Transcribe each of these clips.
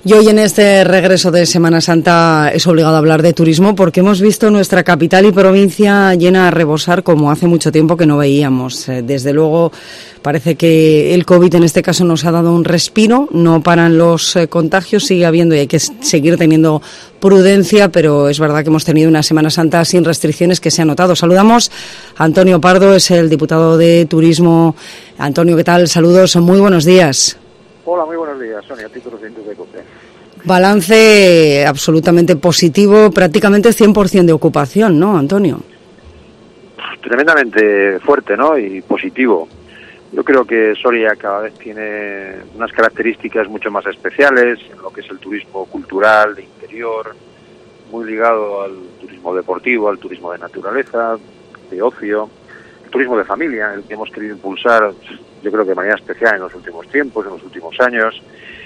Y hoy en este regreso de Semana Santa es obligado a hablar de turismo porque hemos visto nuestra capital y provincia llena a rebosar como hace mucho tiempo que no veíamos. Desde luego parece que el COVID en este caso nos ha dado un respiro, no paran los contagios, sigue habiendo y hay que seguir teniendo prudencia, pero es verdad que hemos tenido una Semana Santa sin restricciones que se ha notado. Saludamos a Antonio Pardo, es el diputado de Turismo. Antonio, ¿qué tal? Saludos, muy buenos días. Hola, muy buenos días, Sonia, títulos de COPE. Balance absolutamente positivo, prácticamente 100% de ocupación, ¿no, Antonio? Tremendamente fuerte, ¿no? Y positivo. Yo creo que Soria cada vez tiene unas características mucho más especiales en lo que es el turismo cultural, de interior, muy ligado al turismo deportivo, al turismo de naturaleza, de ocio, el turismo de familia, el que hemos querido impulsar, yo creo que de manera especial en los últimos tiempos, en los últimos años.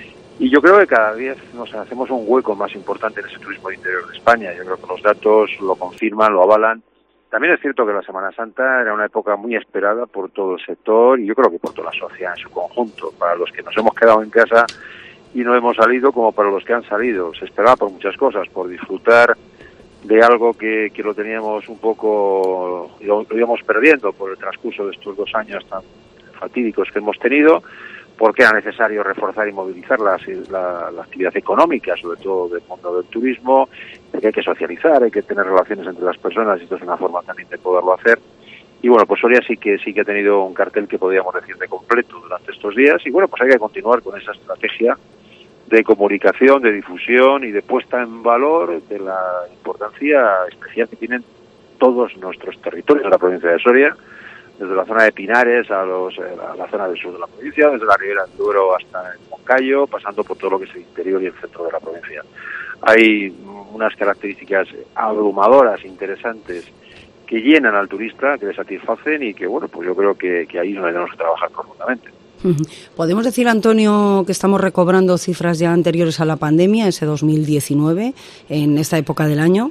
Y yo creo que cada vez nos hacemos un hueco más importante en ese turismo de interior de España. Yo creo que los datos lo confirman, lo avalan. También es cierto que la Semana Santa era una época muy esperada por todo el sector y yo creo que por toda la sociedad en su conjunto. Para los que nos hemos quedado en casa y no hemos salido, como para los que han salido. Se esperaba por muchas cosas, por disfrutar de algo que lo teníamos un poco, lo íbamos perdiendo por el transcurso de estos 2 años tan fatídicos que hemos tenido, porque era necesario reforzar y movilizar la actividad económica, sobre todo del mundo del turismo, porque hay que socializar, hay que tener relaciones entre las personas y esto es una forma también de poderlo hacer. Y bueno, pues Soria sí que ha tenido un cartel que podríamos decir de completo durante estos días y bueno, pues hay que continuar con esa estrategia de comunicación, de difusión y de puesta en valor de la importancia especial que tienen todos nuestros territorios de la provincia de Soria, desde la zona de Pinares a la zona del sur de la provincia, desde la Ribera del Duero hasta el Moncayo, pasando por todo lo que es el interior y el centro de la provincia. Hay unas características abrumadoras, interesantes, que llenan al turista, que le satisfacen y que, bueno, pues yo creo que ahí es donde tenemos que trabajar profundamente. ¿Podemos decir, Antonio, que estamos recobrando cifras ya anteriores a la pandemia, ese 2019, en esta época del año?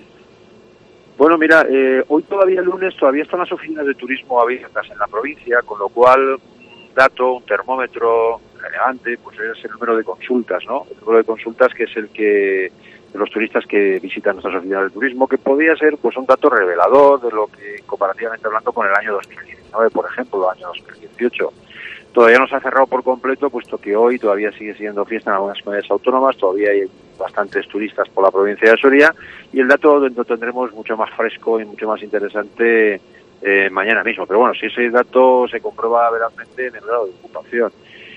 Bueno, mira, hoy todavía el lunes todavía están las oficinas de turismo abiertas en la provincia, con lo cual un dato, un termómetro relevante, pues es el número de consultas, ¿no? El número de consultas que es el que de los turistas que visitan nuestras oficinas de turismo, que podría ser pues un dato revelador de lo que comparativamente hablando con el año 2019, por ejemplo, el año 2018. Todavía no se ha cerrado por completo, puesto que hoy todavía sigue siendo fiesta en algunas comunidades autónomas, todavía hay bastantes turistas por la provincia de Soria y el dato lo tendremos mucho más fresco y mucho más interesante mañana mismo. Pero bueno, si ese dato se comprueba verdaderamente en el grado de ocupación.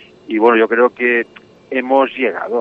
Y bueno, yo creo que hemos llegado,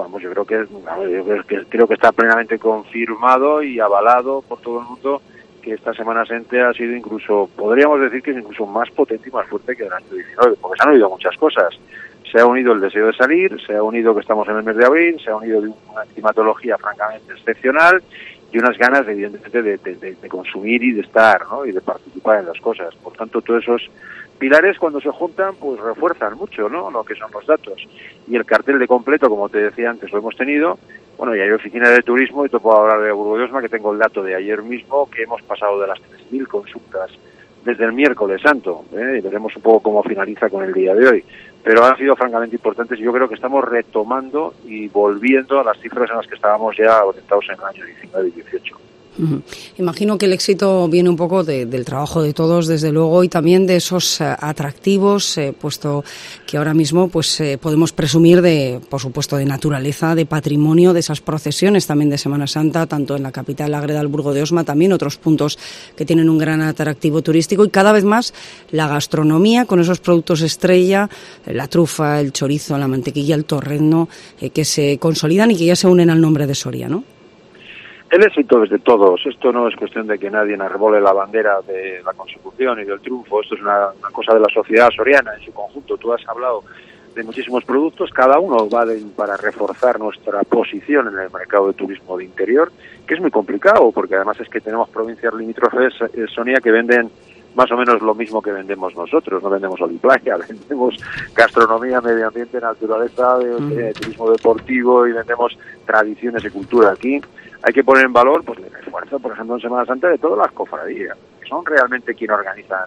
creo que está plenamente confirmado y avalado por todo el mundo que esta Semana Santa ha sido incluso, podríamos decir que es incluso más potente y más fuerte que el año 19, porque se han unido muchas cosas. Se ha unido el deseo de salir, se ha unido que estamos en el mes de abril, se ha unido de una climatología francamente excepcional y unas ganas, evidentemente, de consumir y de estar, ¿no? Y de participar en las cosas. Por tanto, todos esos pilares, cuando se juntan, pues refuerzan mucho, ¿no? Lo que son los datos. Y el cartel de completo, como te decía antes, lo hemos tenido. Bueno, y hay oficinas de turismo, y te puedo hablar de Burgo de Osma, que tengo el dato de ayer mismo, que hemos pasado de las 3.000 consultas desde el miércoles santo, y veremos un poco cómo finaliza con el día de hoy. Pero han sido francamente importantes y yo creo que estamos retomando y volviendo a las cifras en las que estábamos ya orientados en el año 19 y 18. Imagino que el éxito viene un poco del trabajo de todos, desde luego, y también de esos atractivos, puesto que ahora mismo pues podemos presumir de, por supuesto, de naturaleza, de patrimonio, de esas procesiones también de Semana Santa, tanto en la capital, Ágreda, el Burgo de Osma, también otros puntos que tienen un gran atractivo turístico y cada vez más la gastronomía con esos productos estrella, la trufa, el chorizo, la mantequilla, el torrezno, que se consolidan y que ya se unen al nombre de Soria, ¿no? El éxito es de todos. Esto no es cuestión de que nadie arrebole la bandera de la consecución y del triunfo. Esto es una cosa de la sociedad soriana en su conjunto. Tú has hablado de muchísimos productos. Cada uno vale para reforzar nuestra posición en el mercado de turismo de interior, que es muy complicado, porque además es que tenemos provincias limítrofes, Sonia, que venden más o menos lo mismo que vendemos nosotros. No vendemos oliplaya, vendemos gastronomía, medio ambiente, naturaleza, turismo deportivo y vendemos tradiciones y cultura. Aquí hay que poner en valor pues el esfuerzo, por ejemplo, en Semana Santa de todas las cofradías, que son realmente quienes organizan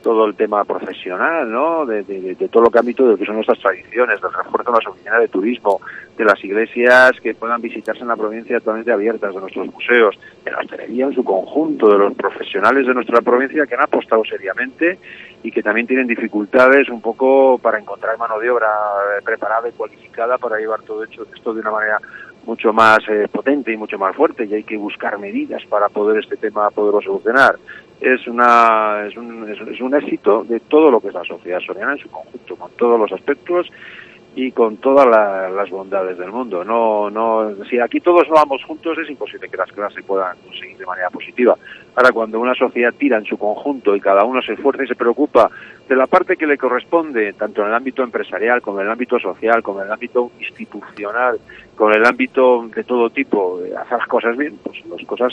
todo el tema profesional, ¿no? De todo lo que ámbito de lo que son nuestras tradiciones, del refuerzo de las oficinas de turismo, de las iglesias que puedan visitarse en la provincia totalmente abiertas, de nuestros museos, de la hostelería en su conjunto, de los profesionales de nuestra provincia que han apostado seriamente y que también tienen dificultades un poco para encontrar mano de obra preparada y cualificada para llevar todo esto de una manera mucho más potente y mucho más fuerte, y hay que buscar medidas para poder este tema poderlo solucionar. Es un éxito de todo lo que es la sociedad soriana en su conjunto, con todos los aspectos y con todas las bondades del mundo. Si aquí todos no vamos juntos, es imposible que las cosas se puedan conseguir de manera positiva. Ahora, cuando una sociedad tira en su conjunto y cada uno se esfuerza y se preocupa de la parte que le corresponde, tanto en el ámbito empresarial, como en el ámbito social, como en el ámbito institucional, con el ámbito de todo tipo, de hacer las cosas bien, pues las cosas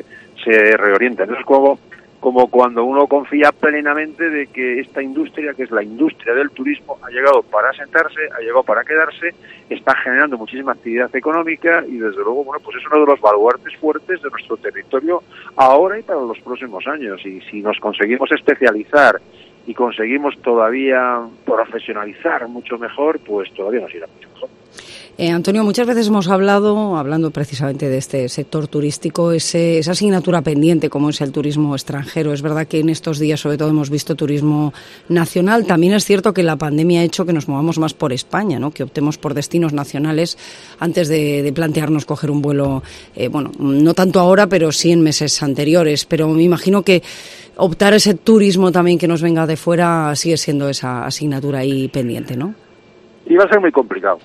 se reorientan. Eso es como cuando uno confía plenamente de que esta industria, que es la industria del turismo, ha llegado para asentarse, ha llegado para quedarse, está generando muchísima actividad económica y desde luego, bueno, pues es uno de los baluartes fuertes de nuestro territorio ahora y para los próximos años. Y si nos conseguimos especializar y conseguimos todavía profesionalizar mucho mejor, pues todavía nos irá mucho mejor. Antonio, muchas veces hemos hablando precisamente de este sector turístico, esa asignatura pendiente como es el turismo extranjero. Es verdad que en estos días sobre todo hemos visto turismo nacional. También es cierto que la pandemia ha hecho que nos movamos más por España, ¿no? Que optemos por destinos nacionales antes de plantearnos coger un vuelo, no tanto ahora, pero sí en meses anteriores. Pero me imagino que optar ese turismo también que nos venga de fuera sigue siendo esa asignatura ahí pendiente, ¿no? Y va a ser muy complicado.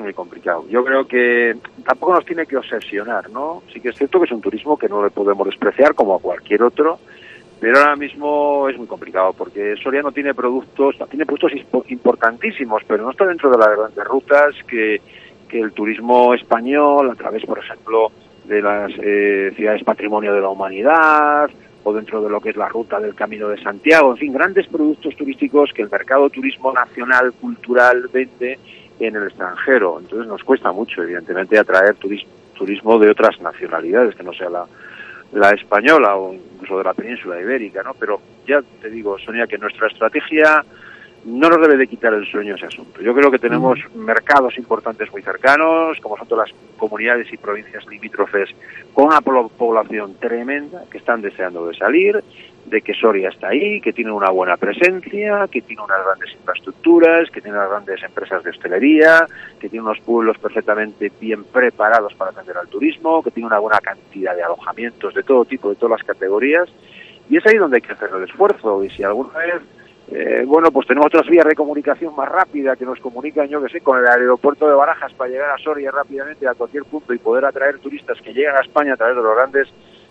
Yo creo que tampoco nos tiene que obsesionar, ¿no? Sí que es cierto que es un turismo que no le podemos despreciar como a cualquier otro, pero ahora mismo es muy complicado porque Soria no tiene productos importantísimos, pero no está dentro de las grandes rutas que el turismo español, a través, por ejemplo, de las ciudades patrimonio de la humanidad, o dentro de lo que es la ruta del Camino de Santiago, en fin, grandes productos turísticos que el mercado turismo nacional, cultural, vende en el extranjero. Entonces nos cuesta mucho, evidentemente, atraer turismo de otras nacionalidades, que no sea la española o incluso de la península ibérica, ¿no? Pero ya te digo, Sonia, que nuestra estrategia no nos debe de quitar el sueño ese asunto. Yo creo que tenemos mercados importantes muy cercanos, como son todas las comunidades y provincias limítrofes, con una población tremenda que están deseando de salir, de que Soria está ahí, que tiene una buena presencia, que tiene unas grandes infraestructuras, que tiene unas grandes empresas de hostelería, que tiene unos pueblos perfectamente bien preparados para atender al turismo, que tiene una buena cantidad de alojamientos de todo tipo, de todas las categorías, y es ahí donde hay que hacer el esfuerzo. Y si alguna vez pues tenemos otras vías de comunicación más rápida que nos comunican, con el aeropuerto de Barajas para llegar a Soria rápidamente a cualquier punto y poder atraer turistas que llegan a España a través de los grandes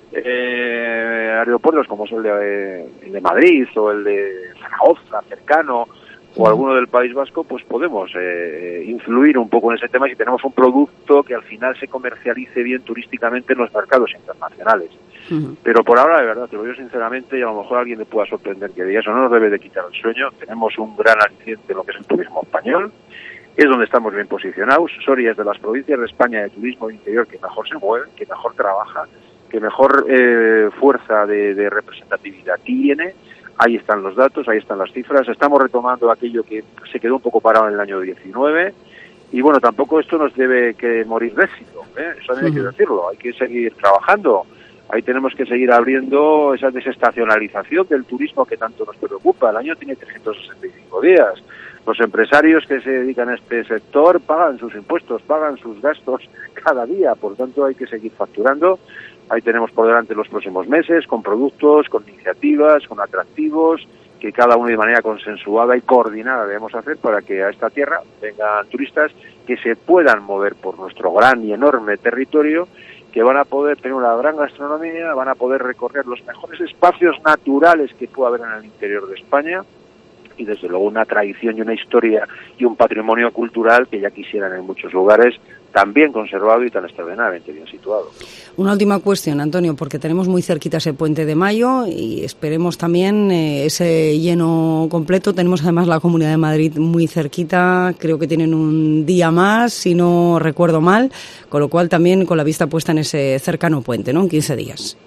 aeropuertos como es el de Madrid o el de Zaragoza, cercano, o alguno del País Vasco, pues podemos influir un poco en ese tema si tenemos un producto que al final se comercialice bien turísticamente en los mercados internacionales. Pero por ahora, de verdad, te lo digo sinceramente, y a lo mejor a alguien le pueda sorprender que diga eso, no nos debe de quitar el sueño. Tenemos un gran aliciente en lo que es el turismo español, es donde estamos bien posicionados. Soria es de las provincias de España de turismo interior que mejor se mueve, que mejor trabaja, que mejor fuerza de representatividad tiene. Ahí están los datos, ahí están las cifras. Estamos retomando aquello que se quedó un poco parado en el año 19. Y bueno, tampoco esto nos debe que morir de éxito, eso hay que decirlo. Hay que seguir trabajando. Ahí tenemos que seguir abriendo esa desestacionalización del turismo que tanto nos preocupa. El año tiene 365 días. Los empresarios que se dedican a este sector pagan sus impuestos, pagan sus gastos cada día. Por lo tanto, hay que seguir facturando. Ahí tenemos por delante los próximos meses con productos, con iniciativas, con atractivos, que cada uno de manera consensuada y coordinada debemos hacer para que a esta tierra vengan turistas que se puedan mover por nuestro gran y enorme territorio, que van a poder tener una gran gastronomía, van a poder recorrer los mejores espacios naturales que pueda haber en el interior de España y desde luego una tradición y una historia y un patrimonio cultural que ya quisieran en muchos lugares tan bien conservado y tan extraordinariamente bien situado. Una última cuestión, Antonio, porque tenemos muy cerquita ese puente de mayo y esperemos también ese lleno completo. Tenemos además la Comunidad de Madrid muy cerquita, creo que tienen un día más, si no recuerdo mal, con lo cual también con la vista puesta en ese cercano puente, ¿no? En 15 días.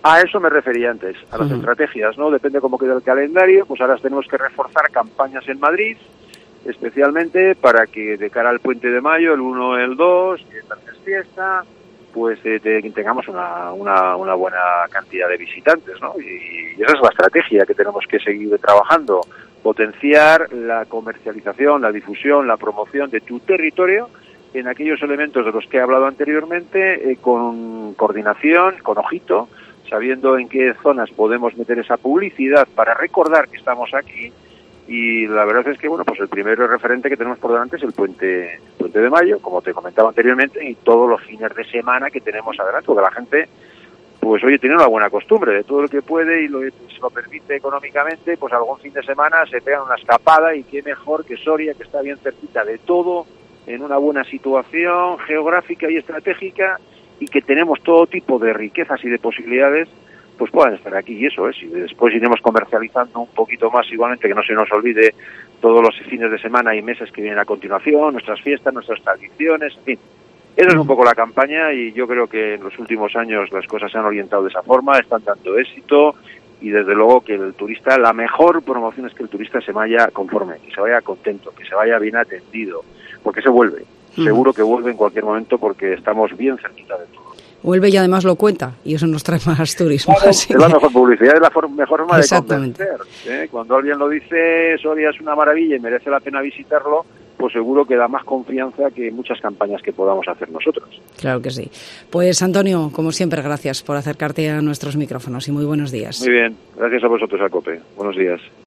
A eso me refería antes, a las estrategias, ¿no? Depende cómo quede el calendario, pues ahora tenemos que reforzar campañas en Madrid, especialmente para que de cara al Puente de Mayo, el 1, el 2, que es fiesta, pues tengamos una buena cantidad de visitantes, ¿no? Y esa es la estrategia que tenemos que seguir trabajando, potenciar la comercialización, la difusión, la promoción de tu territorio en aquellos elementos de los que he hablado anteriormente, con coordinación, con ojito, sabiendo en qué zonas podemos meter esa publicidad para recordar que estamos aquí. Y la verdad es que, bueno, pues el primer referente que tenemos por delante es el Puente de Mayo, como te comentaba anteriormente, y todos los fines de semana que tenemos adelante, porque la gente, pues oye, tiene una buena costumbre de todo lo que puede y se lo permite económicamente, pues algún fin de semana se pegan una escapada, y qué mejor que Soria, que está bien cerquita de todo, en una buena situación geográfica y estratégica, y que tenemos todo tipo de riquezas y de posibilidades, pues puedan estar aquí. Y eso es, y después iremos comercializando un poquito más, igualmente, que no se nos olvide todos los fines de semana y meses que vienen a continuación, nuestras fiestas, nuestras tradiciones, en fin. Esa es un poco la campaña, y yo creo que en los últimos años las cosas se han orientado de esa forma, están dando éxito, y desde luego que el turista, la mejor promoción es que el turista se vaya conforme, que se vaya contento, que se vaya bien atendido, porque se vuelve. Seguro que vuelve en cualquier momento, porque estamos bien cerquita de todo. Vuelve y además lo cuenta, y eso nos trae más turismo. Claro, es la mejor publicidad, es la mejor forma de Exactamente. convencer. Cuando alguien lo dice, Soria es una maravilla y merece la pena visitarlo, pues seguro que da más confianza que muchas campañas que podamos hacer nosotros. Claro que sí. Pues Antonio, como siempre, gracias por acercarte a nuestros micrófonos y muy buenos días. Muy bien, gracias a vosotros, a COPE. Buenos días.